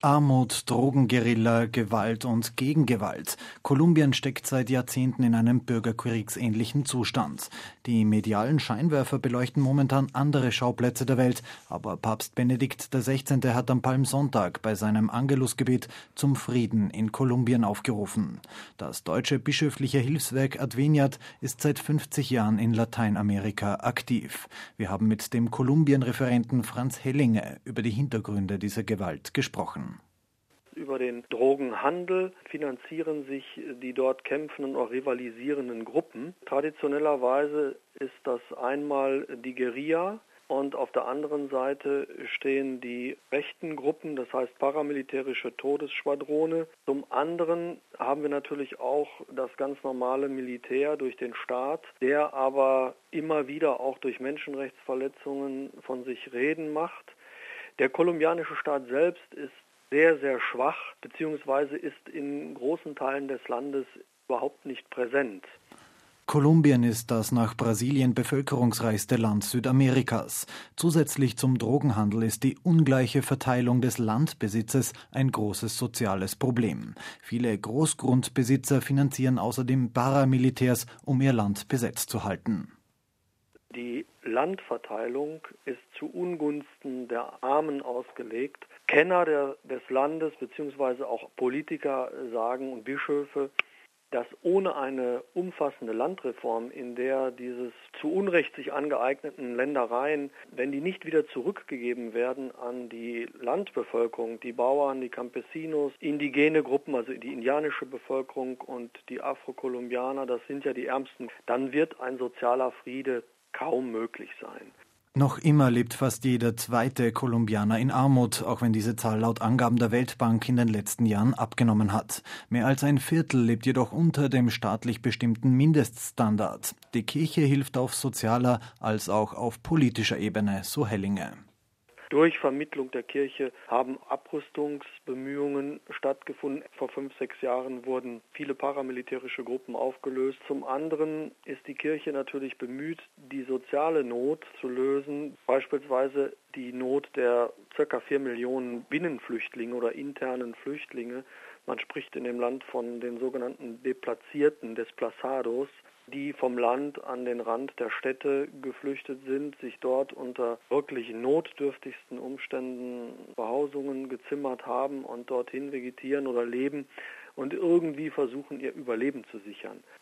Armut, Drogenguerilla, Gewalt und Gegengewalt. Kolumbien steckt seit Jahrzehnten in einem bürgerkriegsähnlichen Zustand. Die medialen Scheinwerfer beleuchten momentan andere Schauplätze der Welt, aber Papst Benedikt XVI. Hat am Palmsonntag bei seinem Angelusgebet zum Frieden in Kolumbien aufgerufen. Das deutsche bischöfliche Hilfswerk Adveniat ist seit 50 Jahren in Lateinamerika aktiv. Wir haben mit dem Kolumbien-Referenten Franz Hellinge über die Hintergründe dieser Gewalt gesprochen. Über den Drogenhandel finanzieren sich die dort kämpfenden oder rivalisierenden Gruppen. Traditionellerweise ist das einmal die Guerilla und auf der anderen Seite stehen die rechten Gruppen, das heißt paramilitärische Todesschwadrone. Zum anderen haben wir natürlich auch das ganz normale Militär durch den Staat, der aber immer wieder auch durch Menschenrechtsverletzungen von sich reden macht. Der kolumbianische Staat selbst ist sehr, sehr schwach, beziehungsweise ist in großen Teilen des Landes überhaupt nicht präsent. Kolumbien ist das nach Brasilien bevölkerungsreichste Land Südamerikas. Zusätzlich zum Drogenhandel ist die ungleiche Verteilung des Landbesitzes ein großes soziales Problem. Viele Großgrundbesitzer finanzieren außerdem Paramilitärs, um ihr Land besetzt zu halten. Die Landverteilung ist zu Ungunsten der Armen ausgelegt. Kenner des Landes bzw. auch Politiker sagen und Bischöfe, dass ohne eine umfassende Landreform, in der dieses zu Unrecht sich angeeigneten Ländereien, wenn die nicht wieder zurückgegeben werden an die Landbevölkerung, die Bauern, die Campesinos, indigene Gruppen, also die indianische Bevölkerung und die Afrokolumbianer, das sind ja die Ärmsten, dann wird ein sozialer Friede kaum möglich sein. Noch immer lebt fast jeder zweite Kolumbianer in Armut, auch wenn diese Zahl laut Angaben der Weltbank in den letzten Jahren abgenommen hat. Mehr als ein Viertel lebt jedoch unter dem staatlich bestimmten Mindeststandard. Die Kirche hilft auf sozialer als auch auf politischer Ebene, so Hellinge. Durch Vermittlung der Kirche haben Abrüstungsbemühungen stattgefunden. Vor 5, 6 Jahren wurden viele paramilitärische Gruppen aufgelöst. Zum anderen ist die Kirche natürlich bemüht, die soziale Not zu lösen, beispielsweise die Not der ca. 4 Millionen Binnenflüchtlinge oder internen Flüchtlinge. Man spricht in dem Land von den sogenannten Deplazierten, Desplazados, die vom Land an den Rand der Städte geflüchtet sind, sich dort unter wirklich notdürftigsten Umständen Behausungen gezimmert haben und dorthin vegetieren oder leben und irgendwie versuchen, ihr Überleben zu sichern.